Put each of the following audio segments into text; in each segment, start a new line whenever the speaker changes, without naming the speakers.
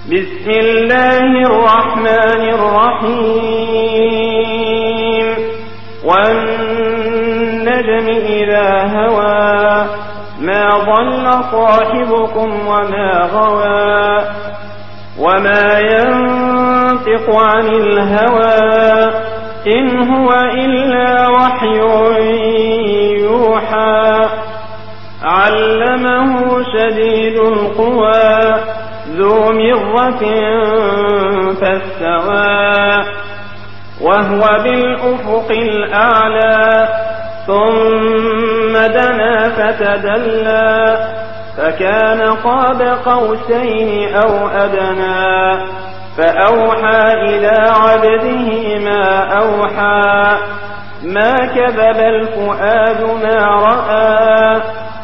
بسم الله الرحمن الرحيم والنجم إذا هوى ما ضل صاحبكم وما غوى وما ينطق عن الهوى إن هو إلا وحي يوحى علمه شديد القوى ذو مرة فاستوى وهو بالأفق الأعلى ثم دنا فتدلى فكان قاب قوسين أو أدنى فأوحى إلى عبده ما أوحى ما كذب الفؤاد ما رأى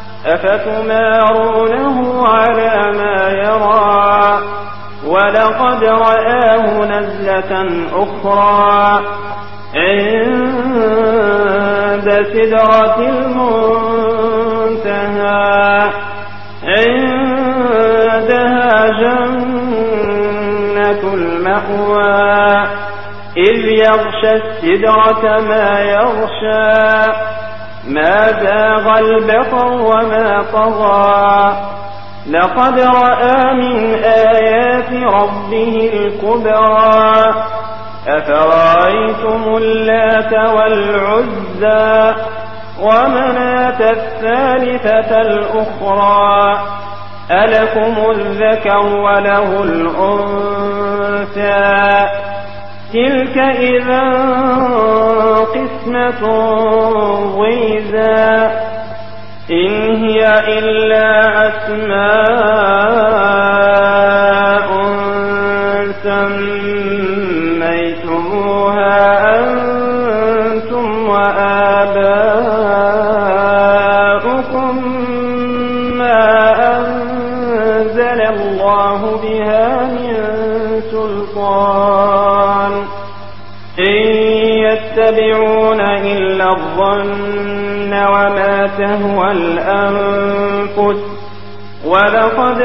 أفتمارونه على ما يرى ولقد رآه نزلة أخرى عند سدرة المنتهى عندها جنة المأوى إذ يغشى السدرة ما يغشى ما زاغ البصر وما طغى لقد رأى من آيات ربه الكبرى أفرأيتم اللات والعزى ومناة الثالثة الأخرى ألكم الذكر وله الأنثى تلك إذا قسمة ضيزى إن هي إلا أسماء سميتموها أنتم وآباؤكم ما أنزل الله بها من سلطان إن يتبعون إلا الظن وما تهوى الأنفس ولقد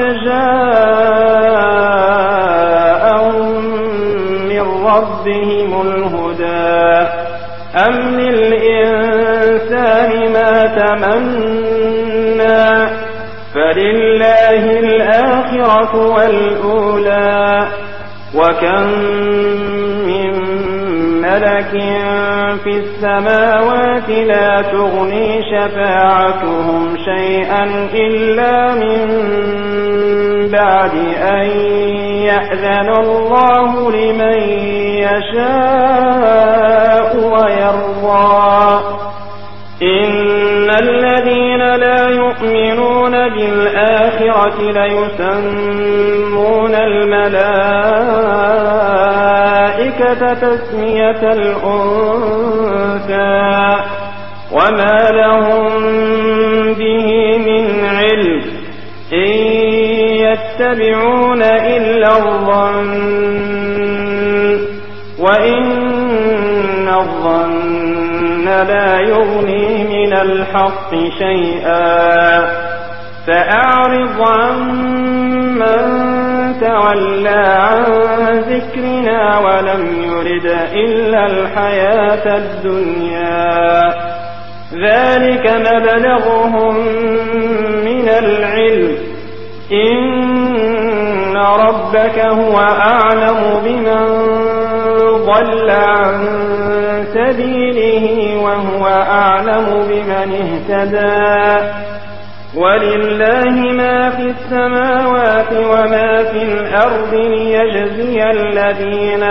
جاءهم من ربهم الهدى أم للإنسان ما تمنى فلله الآخرة والأولى وكم من ملك في السماوات لا تغني شفاعتهم شيئا إلا من بعد أن يأذن الله لمن يشاء ويرضى إن الذين لا يؤمنون بالآخرة ليسمون الملائكة تسمية الأنثى وما لهم به من علم إن يتبعون إلا الظن وإن الظن لا يغني من الحق شيئا فأعرض عمن تولى عن ذكرنا ولم يرد إلا الحياة الدنيا ذلك مبلغهم من العلم إن ربك هو أعلم بمن ضل عن سبيله وهو أعلم بمن اهتدى ولله ما في السماوات وما في الأرض ليجزي الذين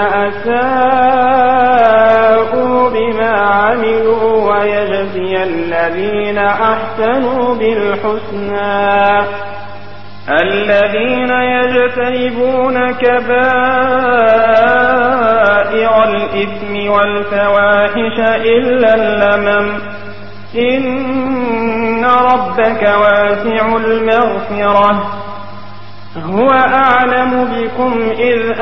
أساءوا بما عملوا ويجزي الذين أحسنوا بالحسنى الذين يجتنبون كبائر الإثم والفواحش إلا اللمم إن ربك واسع المغفرة هو أعلم بكم إذ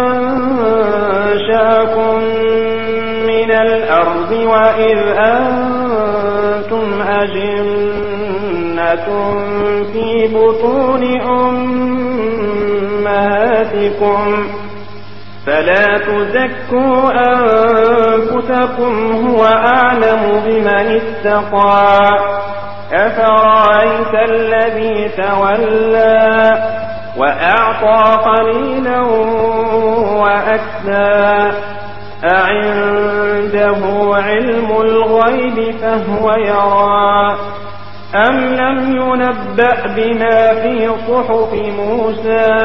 أنشأكم من الأرض وإذ أنتم أجنة في بطون أمهاتكم فلا تزكوا أنفسكم هو أعلم بمن اتقى أفرأيت الذي تولى وأعطى قليلا وأكدى أعنده علم الغيب فهو يرى أم لم ينبأ بما في صحف موسى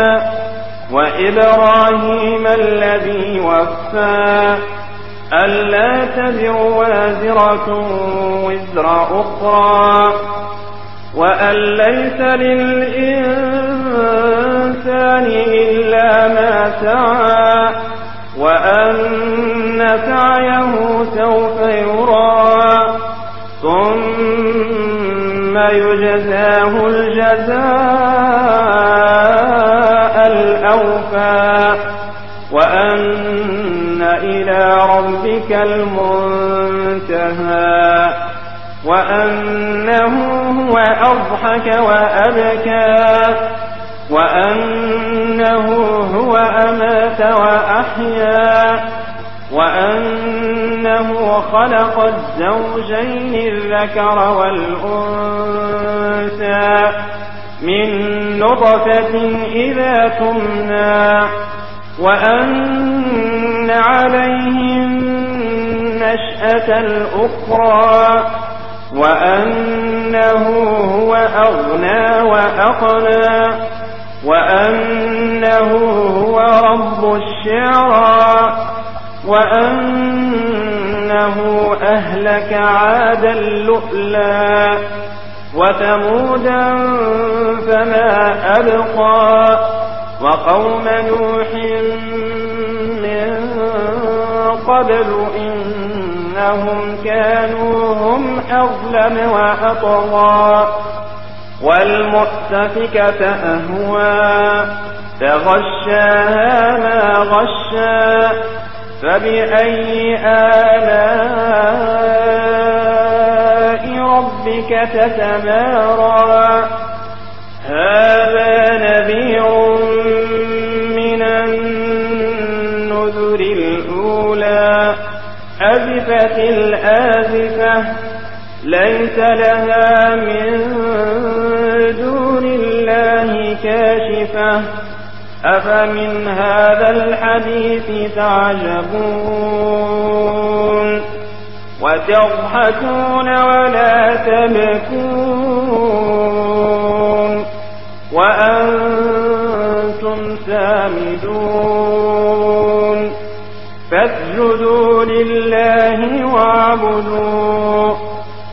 وإبراهيم الذي وفى ألا تزر وازرة وزر أخرى وأن ليس للإنسان إلا ما سعى وأن سعيه سوف يرى ثم يجزاه الجزاء الأوفى وأن إلى ربك المنتهى وأنه هو أضحك وأبكى وأنه هو أمات وأحيا وأنه خلق الزوجين الذكر والأنثى من نطفة إذا تمنى وأن عليهم نشأة الأخرى وأنه هو أغنى وأقنى وأنه هو رب الشعرى وأنه أهلك عادا اللؤلا وثمودا فما أبقى وقوم نوح من قبل إنهم كانوا هم أظلم وأطغى والمؤتفكة أهوى فغشاها ما غشى فبأي آلاء ربك تتمارى هذا نذير من النذر الأولى أزفت الآزفة ليس لها من دون الله كاشفة أفمن هذا الحديث تعجبون وتضحكون ولا تبكون وأنتم سامدون فاسجدوا لله واعبدوا